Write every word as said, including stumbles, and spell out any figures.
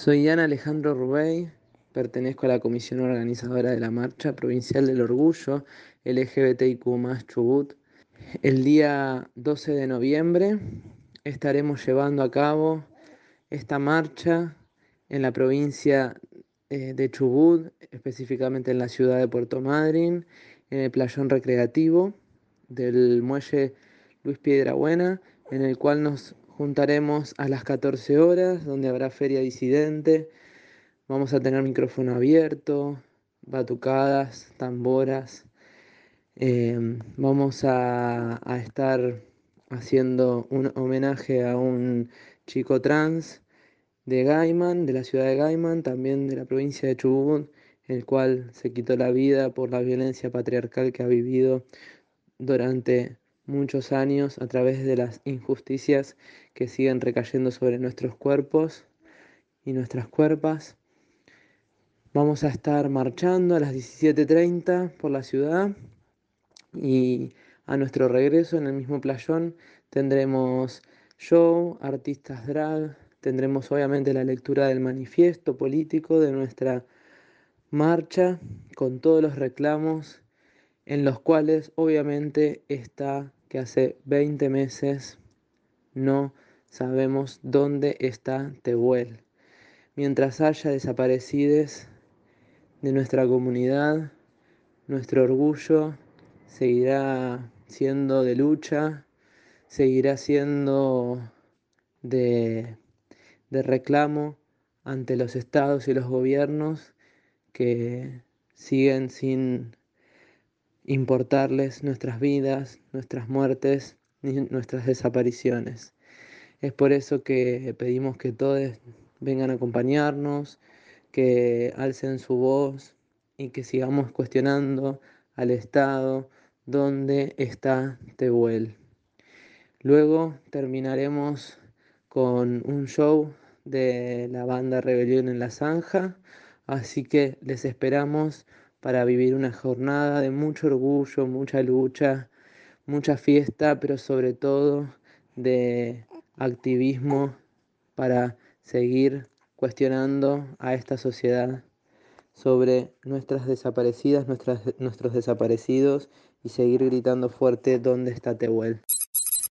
Soy Ian Alejandro Rubey, pertenezco a la comisión organizadora de la Marcha Provincial del Orgullo L G B T I Q más, Chubut. El día doce de noviembre estaremos llevando a cabo esta marcha en la provincia eh, de Chubut, específicamente en la ciudad de Puerto Madryn, en el playón recreativo del muelle Luis Piedrabuena, en el cual nos juntaremos a las catorce horas, donde habrá feria disidente. Vamos a tener micrófono abierto, batucadas, tamboras. Eh, vamos a, a estar haciendo un homenaje a un chico trans de Gaiman, de la ciudad de Gaiman, también de la provincia de Chubut, el cual se quitó la vida por la violencia patriarcal que ha vivido durante muchos años a través de las injusticias que siguen recayendo sobre nuestros cuerpos y nuestras cuerpas. Vamos a estar marchando a las diecisiete treinta por la ciudad y a nuestro regreso en el mismo playón tendremos show, artistas drag, tendremos obviamente la lectura del manifiesto político de nuestra marcha con todos los reclamos en los cuales obviamente está que hace veinte meses no sabemos dónde está Tehuel. Mientras haya desaparecidos de nuestra comunidad, nuestro orgullo seguirá siendo de lucha, seguirá siendo de, de reclamo ante los estados y los gobiernos que siguen sin importarles nuestras vidas, nuestras muertes ni nuestras desapariciones. Es por eso que pedimos que todos vengan a acompañarnos, que alcen su voz y que sigamos cuestionando al Estado dónde está Tehuel. Luego terminaremos con un show de la banda Rebelión en la Zanja, así que les esperamos para vivir una jornada de mucho orgullo, mucha lucha, mucha fiesta, pero sobre todo de activismo para seguir cuestionando a esta sociedad sobre nuestras desaparecidas, nuestras, nuestros desaparecidos y seguir gritando fuerte ¿dónde está Tehuel?